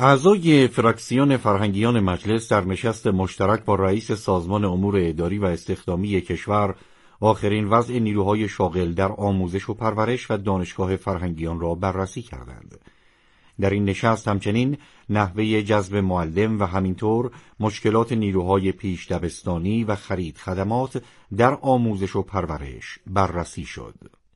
اعضای فراکسیون فرهنگیان مجلس در نشست مشترک با رئیس سازمان امور اداری و استخدامی کشور آخرین وضع نیروهای شاغل در آموزش و پرورش و دانشگاه فرهنگیان را بررسی کردند. در این نشست همچنین نحوه جذب معلم و همینطور مشکلات نیروهای پیش دبستانی و خرید خدمات در آموزش و پرورش بررسی شد.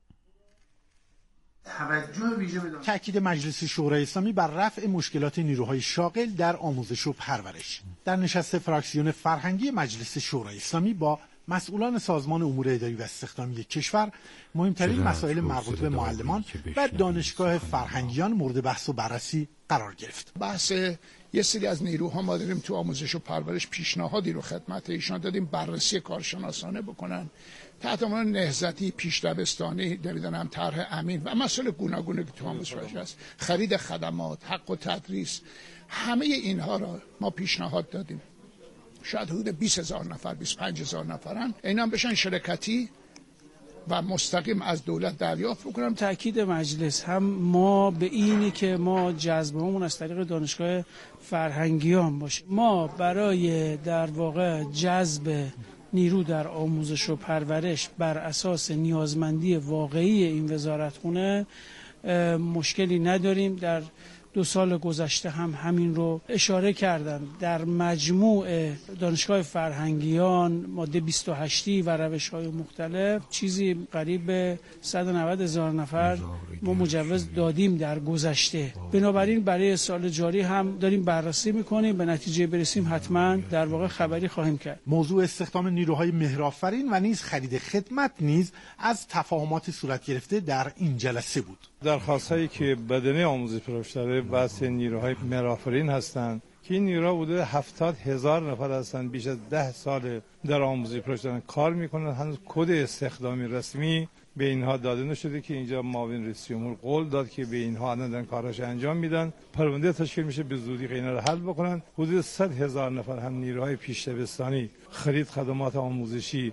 تأکید مجلس شورای اسلامی بر رفع مشکلات نیروهای شاغل در آموزش و پرورش. در نشست فراکسیون فرهنگی مجلس شورای اسلامی با مسئولان سازمان امور اداری و استخدامی کشور مهمترین مسائل مربوط به معلمان و دانشگاه فرهنگیان مورد بحث و بررسی قرار گرفت. بحث یه سری از نیروها ما داریم تو آموزش و پرورش پیشنهادی رو خدمت ایشان دادیم بررسی کارشناسانه بکنن تحت عنوان نهضتی پیش دبستانی هم طرح امین و مسائل گوناگونی که تو آموزش پرورش هست، خرید خدمات، حق و تدریس، همه اینها را ما پیشنهاد دادیم. شاید حدود 20,000 نفر 25,000 نفرن، اینا بشن شرکتی و مستقیم از دولت دریافت بکنم. تأکید مجلس هم ما به اینی که ما جذبمون از طریق دانشگاه فرهنگیان باشه. ما برای در واقع جذب نیرو در آموزش و پرورش بر اساس نیازمندی واقعی این وزارتخونه مشکلی نداریم. در 2 سال گذشته هم همین رو اشاره کردم. در مجموع دانشگاه فرهنگیان ماده 28 و روش‌های مختلف چیزی قریب به 190,000 نفر ما مجوز دادیم در گذشته. بنابراین برای سال جاری هم داریم بررسی میکنیم، به نتیجه برسیم حتما در واقع خبری خواهیم کرد. موضوع استخدام نیروهای مهرآفرین و نیز خرید خدمت نیز از تفاهمات صورت گرفته در این جلسه بود. درخواست‌هایی که بدنه آموزش پرورش داره بحث نیروهای مهرآفرین هستند که این نیروها بوده 70,000 نفر هستند، بیش از 10 سال در آموزش پرورش دارن کار میکنن. هنوز کد استخدامی رسمی به اینها داده نشده که اینجا معاون رئیس جمهور قول داد که به اینها دارن کاراش انجام میدن. پرونده تشکیل میشه به زودی اینا رو حل بکنن. حدود 100,000 نفر هم نیروهای پیش دبستانی، خرید خدمات آموزشی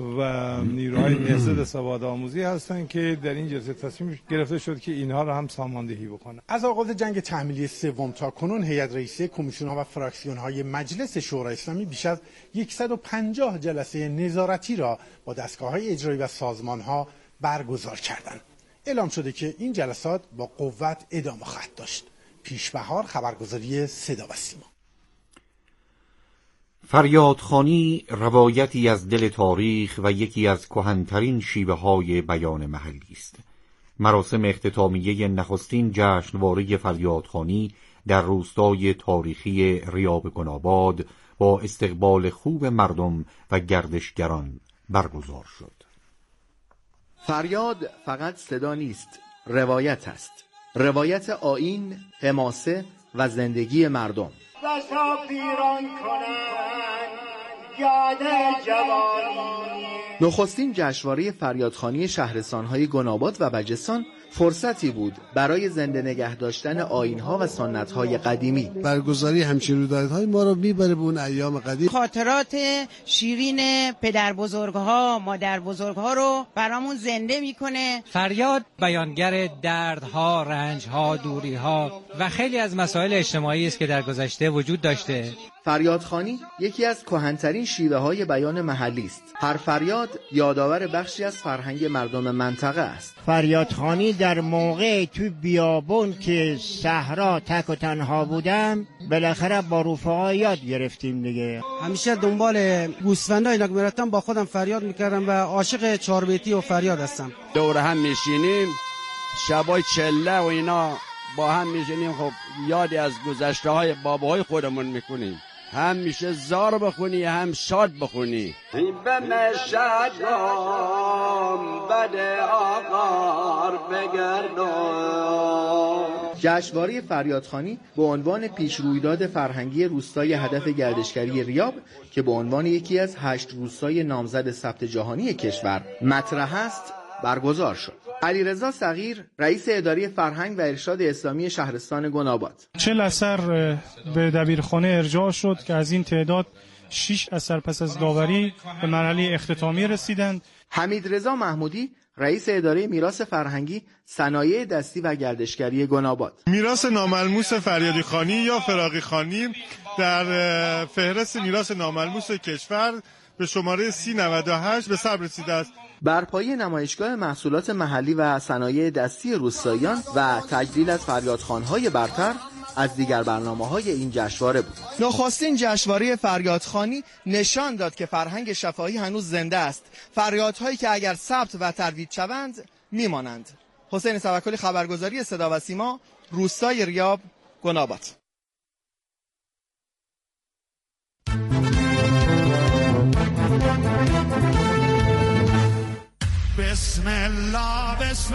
و نیروهای نهضت سواد آموزی هستن که در این جلسه تصمیم گرفته شد که اینها رو هم ساماندهی بکنن. از آغاز جنگ تحمیلی سوم تا کنون هیئت رئیسه کمیسیون‌ها و فراکسیون‌های مجلس شورای اسلامی بیش از 150 جلسه نظارتی را با دستگاه‌های اجرایی و سازمان‌ها برگزار کردند. اعلام شده که این جلسات با قوت ادامه خواهد داشت. پیش‌بهار، خبرگزاری صدا و سیما. فریادخوانی روایتی از دل تاریخ و یکی از کهن‌ترین شیوه‌های بیان محلی است. مراسم اختتامیه نخستین جشنواره فریادخوانی در روستای تاریخی ریاب گناباد با استقبال خوب مردم و گردشگران برگزار شد. فریاد فقط صدا نیست، روایت است. روایت آیین، حماسه و زندگی مردم. بسا پیران کنند یاد جوانی. نخستین جشنواره فریادخوانی شهرستان‌های گناباد و بجستان فرصتی بود برای زنده نگه داشتن آیین‌ها و سنت‌های قدیمی. برگزاری همچین رویدادهای ما رو میبره به اون ایام قدیم. خاطرات شیرین پدر بزرگ‌ها، مادر بزرگ‌ها رو برامون زنده میکنه. فریاد بیانگر دردها، رنج‌ها، دوری‌ها و خیلی از مسائل اجتماعی است که در گذشته وجود داشته. فریادخوانی یکی از کهن‌ترین شیوه‌های بیان محلی است. هر فریاد یادآور بخشی از فرهنگ مردم منطقه است. فریادخوانی در موقع تو بیابون که صحرا تک و تنها بودم بالاخره با رفقا یاد گرفتیم دیگه. همیشه دنبال گوسفندا اینا که میرفتم با خودم فریاد میکردم و عاشق چاربیتی و فریاد هستم. دور هم میشینیم شبای چله و اینا با هم میشینیم، خب یادی از گذشته های باباهای خودمون میکنیم. هم میشه زار بخونی هم شاد بخونی. این به مشهدم بده آقار بگردم. جشنواره فریادخوانی به عنوان پیش رویداد فرهنگی روستای هدف گردشگری ریاب که به عنوان یکی از 8 روستای نامزد ثبت جهانی کشور مطرح است برگزار شد. علیرضا صغیر رئیس اداره فرهنگ و ارشاد اسلامی شهرستان گناباد: 40 اثر به دبیرخانه ارجاع شد که از این تعداد 6 اثر پس از داوری به مرحله اختتامی رسیدند. حمیدرضا محمودی رئیس اداره میراث فرهنگی، صنایع دستی و گردشگری گناباد. میراث ناملموس فریادی خانی یا فراقی خانی در فهرست میراث ناملموس کشور به شماره 3098 به ثبت رسیده است. برپایی نمایشگاه محصولات محلی و صنایع دستی روستاییان و تجلیل از فریادخوان‌های برتر از دیگر برنامه‌های این جشنواره بود. نخستین جشنواره فریادخوانی نشان داد که فرهنگ شفاهی هنوز زنده است. فریادهایی که اگر ثبت و ترویج شوند میمانند. حسین توکلی، خبرگزاری صدا و سیما، روستای ریاب، گناباد. بسم الله بسم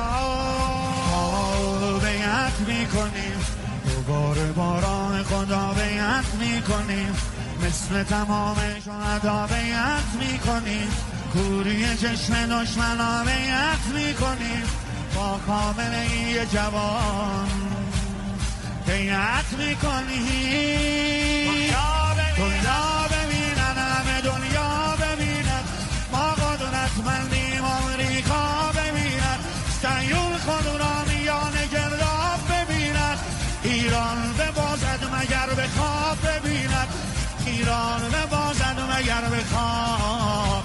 الله بیعت میکنیم، دوباره باران خدا بیعت میکنیم، مثل تمام شهدا بیعت میکنیم، کوری چشم دشمنا بیعت میکنیم، با کامله جوان بیعت میکنیم. دنیا ببینن، همه دنیا ببینن، ما قدرتمندیم، آمریکا ببینن، سیول خود را میان گرداب ببینن، ایران ببازد مگر به خواب ببینن، ایران ببازد مگر به خواب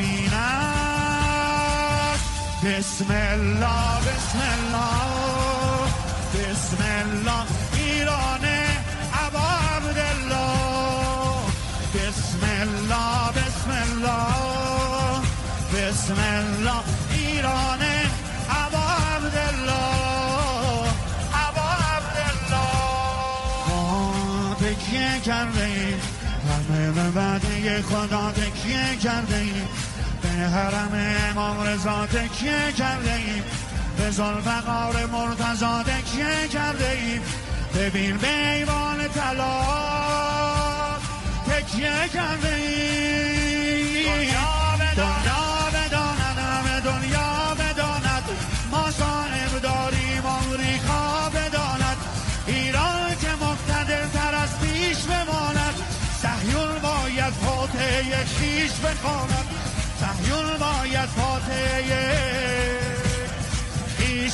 ببینن. بسم الله بسم الله بسم الله ایران ابا عبدالله، بسم الله بسم الله بسم الله ایران ابا عبدالله، ابا عبدالله. ما تکیه کرده ایم، همه به وعده خدا تکیه کرده ایم، به حرم امام رضا تکیه کرده ایم، به ذوالفقار مرتضی تکیه کرده ایم، ببین به ایوان طلا تکیه کرده ایم. دنیا بداند، همه دنیا بداند، ما صاحب داریم، آمریکا بداند، ایران که مقتدرتر از پیش بماند، صهیون باید فاتحه خویش بخواند، صهیون باید فاتحه خویش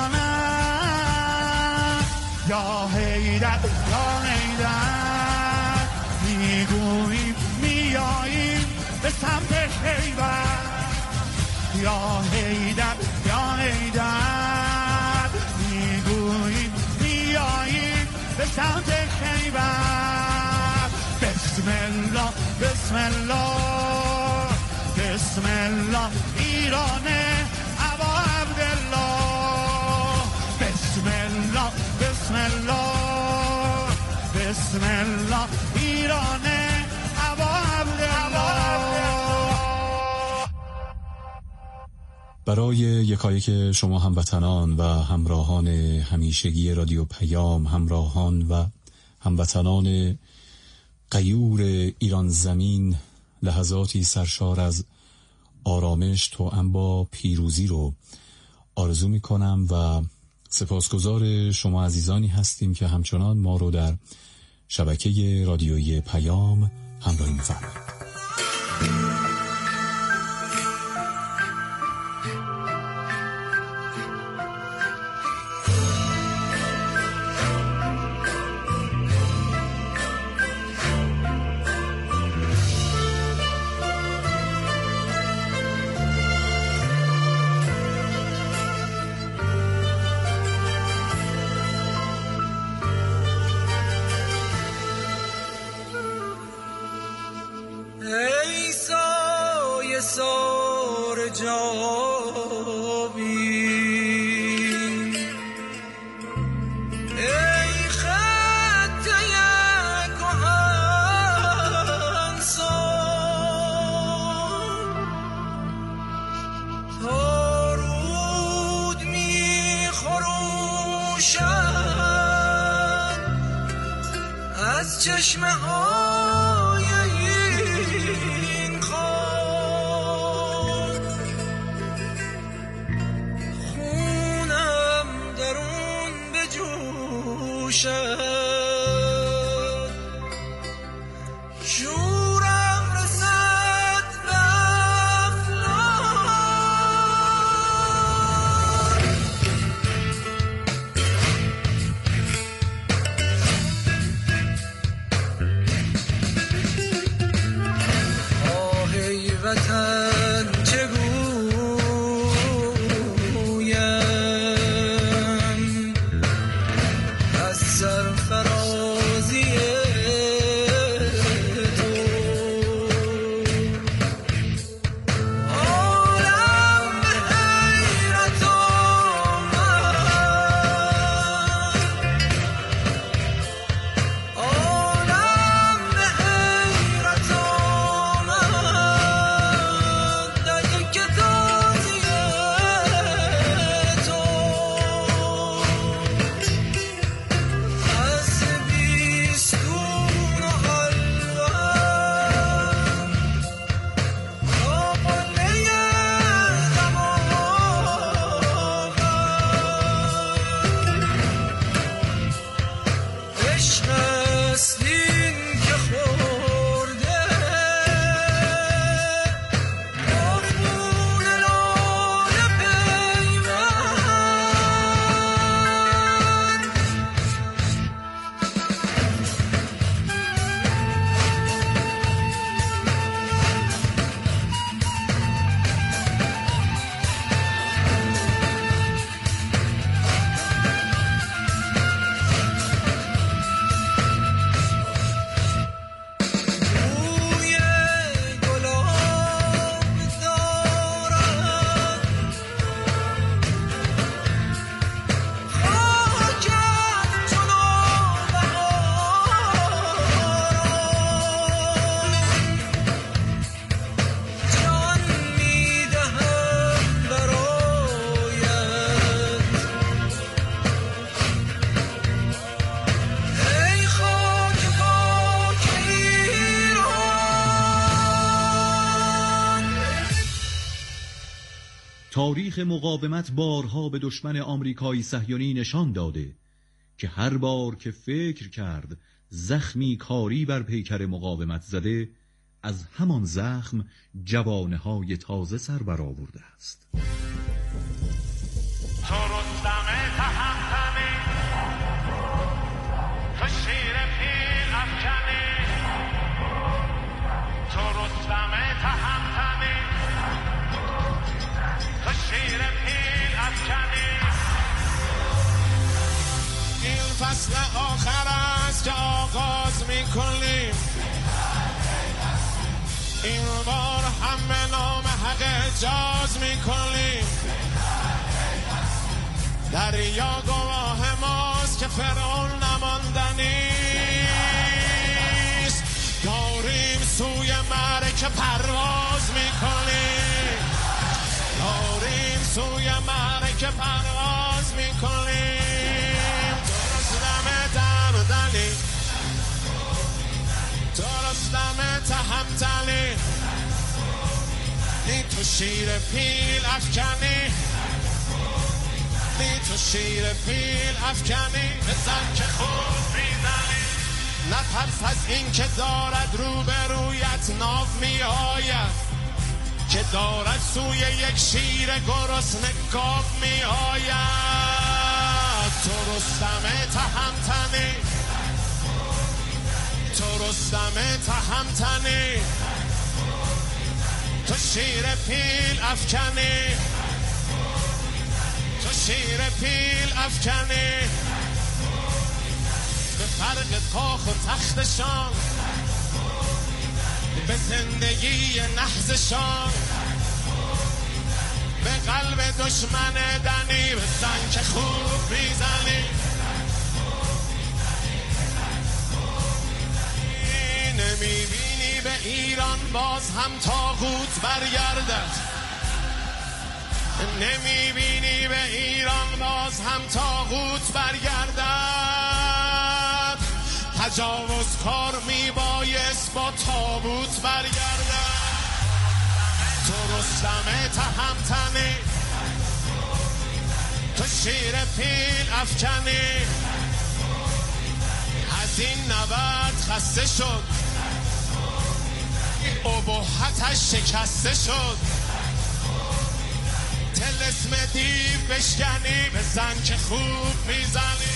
بخواند. یا حیدر یا حیدر میگوییم میاییم به سمت خیبر، یا حیدر یا حیدر میگوییم میاییم به سمت خیبر. بسم الله بسم الله بسم الله ایران ابا عبدالله، بسم الله بسم الله بسم الله ایران ابا عبدالله. برای یکایک شما هموطنان و همراهان همیشگی رادیو پیام، همراهان و هموطنان غیور ایران زمین، لحظاتی سرشار از آرامش توأم با پیروزی رو آرزو می کنم و سپاسگزار شما عزیزانی هستیم که همچنان ما رو در شبکه رادیویی پیام همراهی می فرمایید. چشمه های این خاک خونم درون بجوشد، شورم رسد به افلاک تاریخ مقاومت بارها به دشمن آمریکایی صهیونی نشان داده که هر بار که فکر کرد زخمی کاری بر پیکر مقاومت زده، از همان زخم جوانه‌های تازه سر برآورده است. این فصل آخر است که آغاز میکنیم، این بار هم به نام حق اجاز میکنیم. دریا گواه ماست که فرعون نماندنیست، داریم سوی معرکه پرواز میکنیم، داریم سوی معرکه پرواز میکنیم. درستم تهمتنی، نی تو شیر پیل افکنی، نی تو شیر پیل افکنی. بزن که خوب میزنی، نترس از این که دارد روبرویت ناو می آید، که دارد سوی یک شیر گرسنه گاو می آید. تو رستم تهمتنی، تو رستم تهمتنی، تو شیر پیل افکنی، تو شیر پیل افکنی. به فرق کاخ و تختشان، به زندگی نحزشان، به قلب دشمن دنی بزن که خوب میزنی. نمیبینی به ایران باز هم طاغوت برگردد، نمیبینی به ایران باز هم طاغوت برگردد. تجاوز کار میبایست با تابوت برگردد. تو رستم تهمتنی، تو شیر پیل افکنی. از این نبرد خسته شد، ابهتش شکسته شد. طلسم دیو بشکنی، بزن که خوب میزنی.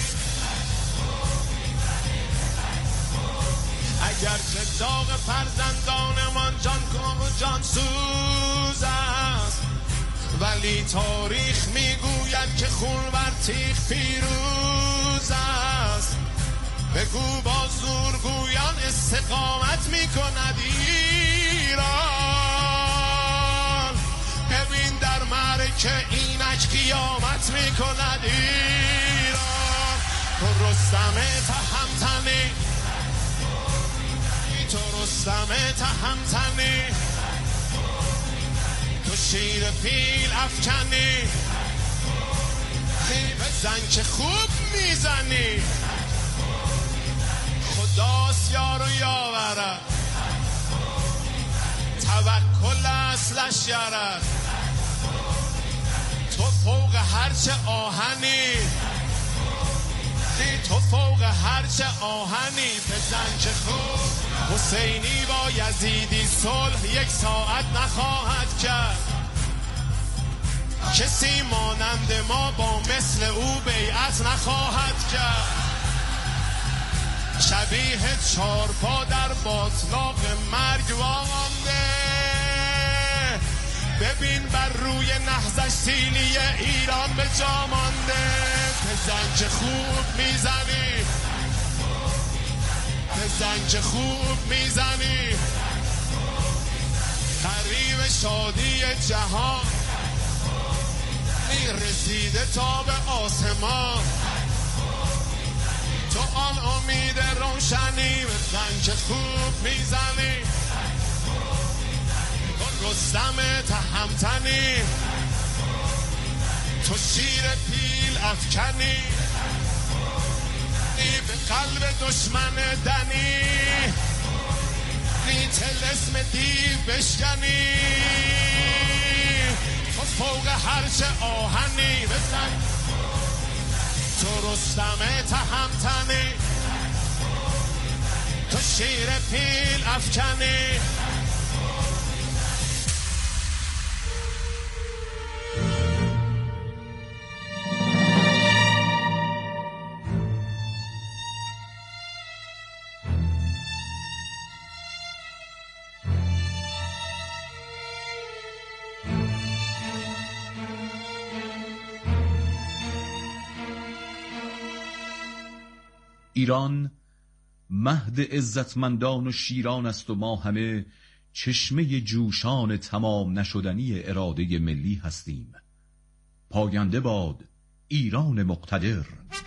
اگر که داغ فرزندانمان جان سوز است، ولی تاریخ میگوید که خون بر تیغ پیروز است. بگو با زورگویان استقامت میکند ایران، ببین در معرکه اینک قیامت میکند ایران. تو رستم تهمتنی، تو رستم تهمتنی، تو شیر پیل افکنی. بزن که خوب میزنی. خداست یار و یاورد، توکل اصلش یارد. تو فوق هرچه آهنی، تو فوق هرچه آهنی. بزن که خوب. حسینی با یزیدی صلح یک ساعت نخواهد کرد، کسی مانند ما با مثل او بیعت نخواهد کرد. شبیه چارپا در باطلاق مرگ وامانده، ببین بر روی نهضش سیلی ایران به جا مانده. بزن که خوب میزنی، بزن که خوب میزنی. قریب شادی جهان رسیده تا به آسمان، تو آن امید روشنی. بزن که خوب میزنی. رستم تهمتنی، تو شیر پیل افکنی. به قلب دشمن دنی، طلسم دیو بشکنی. تو فوق هرچه آهنی بزن، تو رستم تهمتنی، تو شیر پیل افکنی. ایران مهد عزتمندان و شیران است و ما همه چشمه جوشان تمام نشدنی اراده ملی هستیم. پاینده باد ایران مقتدر.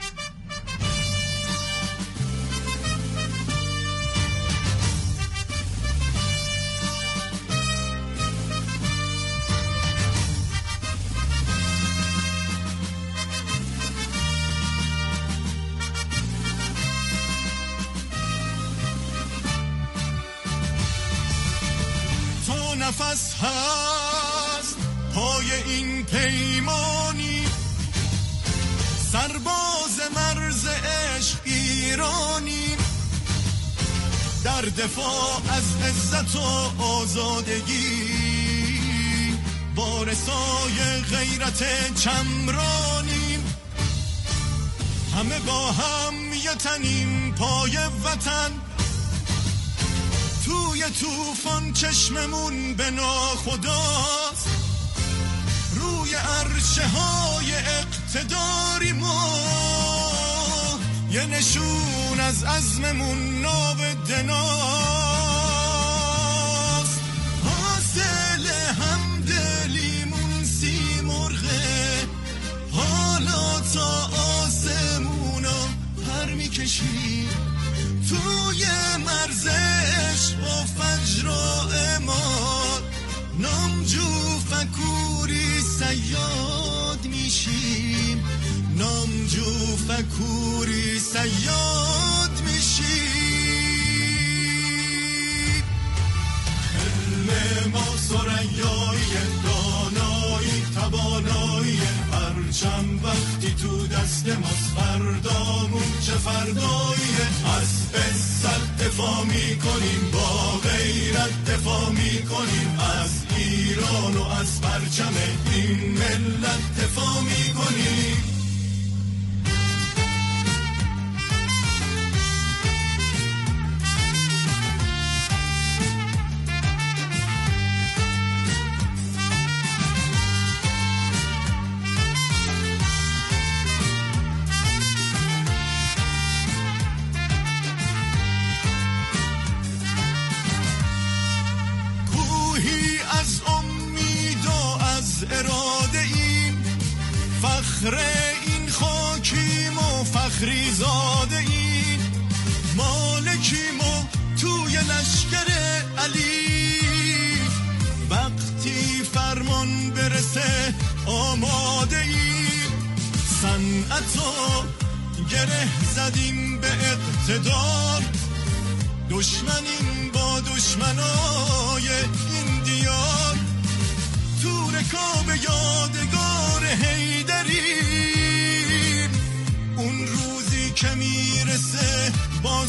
نفس هست پای این پیمانی، سرباز مرز عشق ایرانی، در دفاع از عزت و آزادگی، وارثای غیرت چمرانی، همه با هم یه تنیم پای وطن، توی توفان چشممون به ناخداست، روی عرشه های اقتداری ما، یه نشون از عزممون ناودناست، حاصل همدلیمون سیمرغه، حالا تا آسمونا پر میکشیم، توی مرز عشق و فجر و امان، نامجو فکوری صیاد میشیم، نامجو فکوری صیاد میشیم. علم ما ثریای دانایی توانایی، پرچم وقتی تو دست ماست، فردامون چه فردایی، از عزت دفاع میکنیم، با غیرت دفاع میکنیم، از ایران و از پرچم این ملت دفاع میکنیم. اراده ایم، فخر این خاکیم و فخری زاده ایم، مالکیم و توی لشکر علی، وقتی فرمان برسه آماده ایم، صنعتو گره زدیم به اقتدار، دشمنیم با دشمنای این دیار، تو رکاب یادگار حیدریم، اون روزی که میرسه با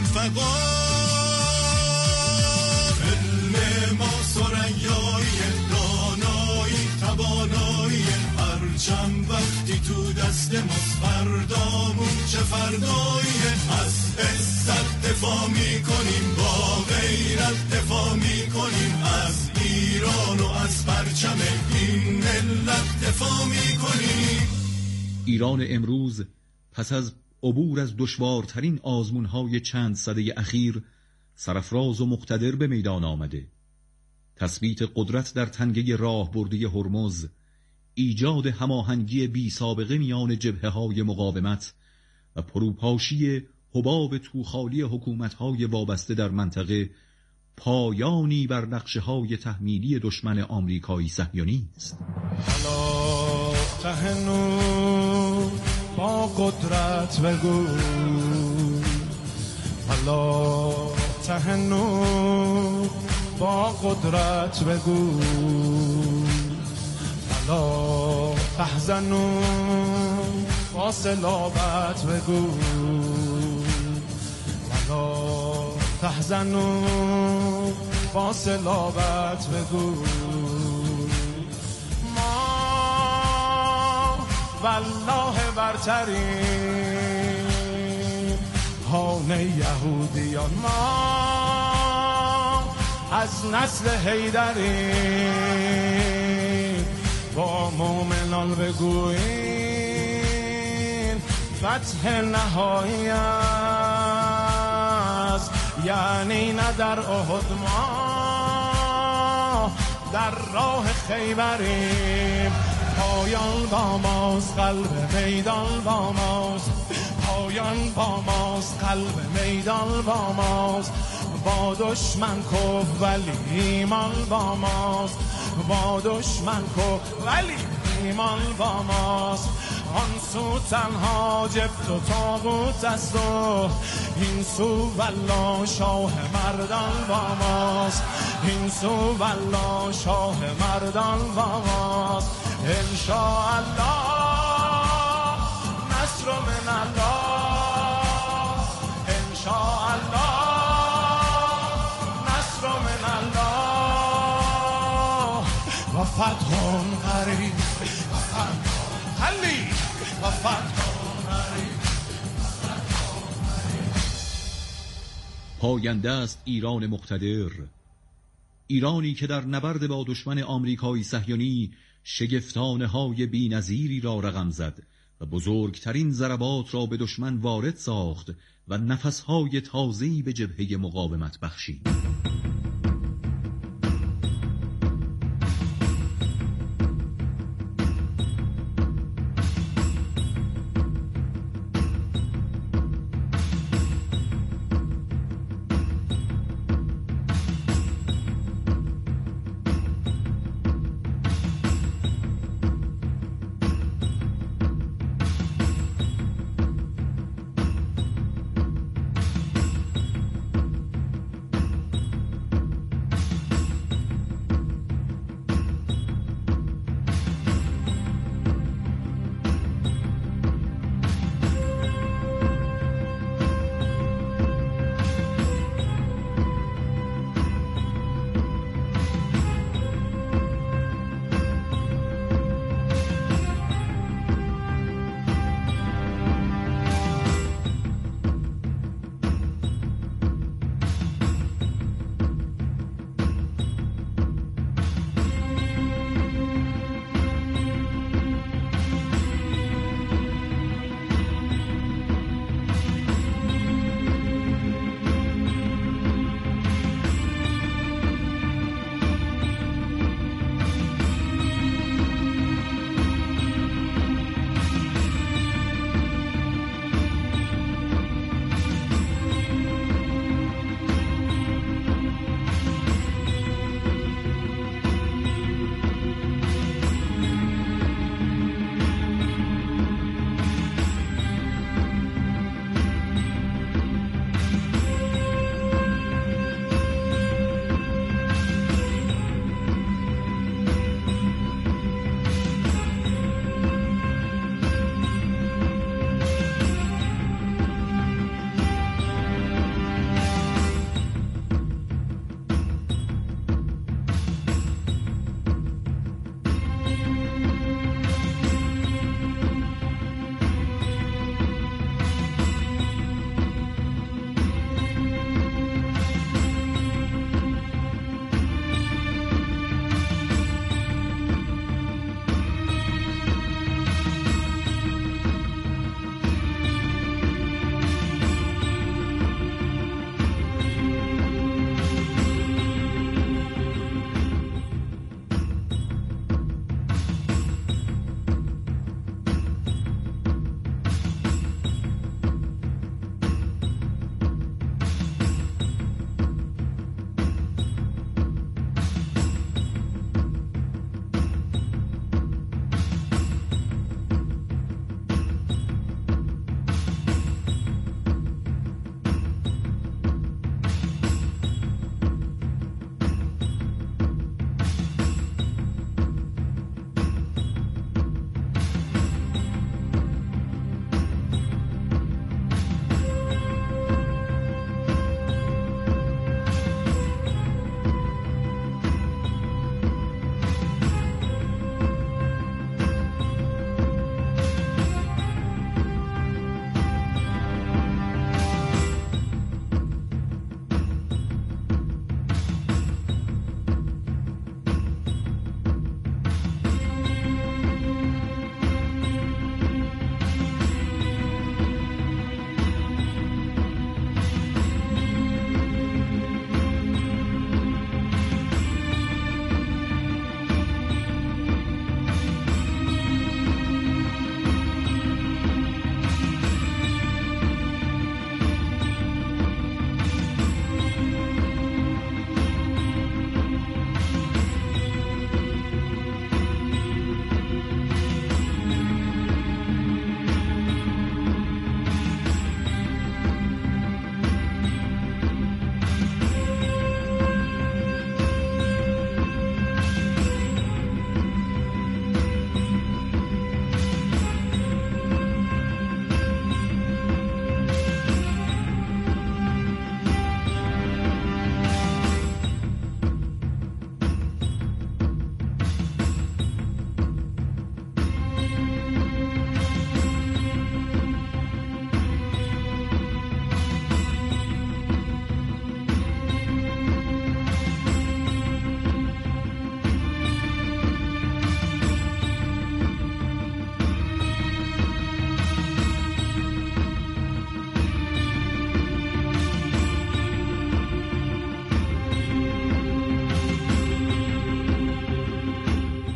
ذوالفقار. علم ما ثریای دانایی توانایی، پرچم وقتی تو دست ماست، فردامون چه فردایی، از عزت دفاع میکنیم، با غیرت دفاع میکنیم، از ایران و از پرچم این ملت دفاع میکنیم. ایران امروز پس از عبور از دشوارترین آزمونهای چند سده اخیر سرافراز و مقتدر به میدان آمده. تثبیت قدرت در تنگه راهبردی هرمز، ایجاد هماهنگی بی سابقه میان جبهه‌های مقاومت و پروپاشی حباب توخالی حکومت‌های وابسته در منطقه، پایانی بر نقشه‌های تحمیلی دشمن آمریکایی صهیونی است. حالا تهنو با قدرت بگو، حالا تهنو با قدرت بگو، ولا تحزنوا فاصلابت بگو ولا تحزنوا فاصلابت بگو ما والله برتریم هان یهودیان ما از نسل حیدریم با مومنان بگوییم فتح نهایی است یعنی نه در احد ما در راه خیبریم پایان با ماست قلب میدان با ماست پایان با ماست قلب میدان با ماست با دشمن کف ولی ایمان با ماست با دشمن کف ولی ایمان با ماست آن سو تنها جبت و تابوت است و این سو والله شاه مردان با ماست این سو والله شاه مردان با ماست انشاءالله نصر من الله انشاءالله نصر من الله و فتح قریب و فتح حلی و فتح قریب. پاینده است ایران مقتدر، ایرانی که در نبرد با دشمن آمریکایی صهیونی شگفتانه های بی نظیری را رقم زد و بزرگترین ضربات را به دشمن وارد ساخت و نفسهای تازه‌ای به جبهه مقاومت بخشید.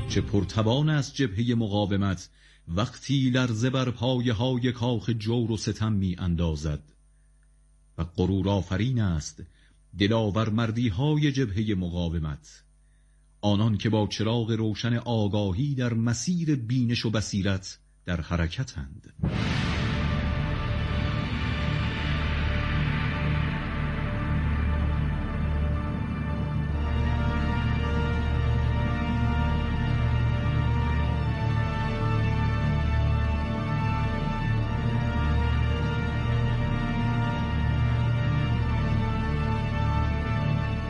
چه پرتوان است جبهه مقاومت وقتی لرزه بر پایه های کاخ جور و ستم می اندازد. و غرور آفرین است دلاور مردی های جبهه مقاومت، آنان که با چراغ روشن آگاهی در مسیر بینش و بصیرت در حرکتند.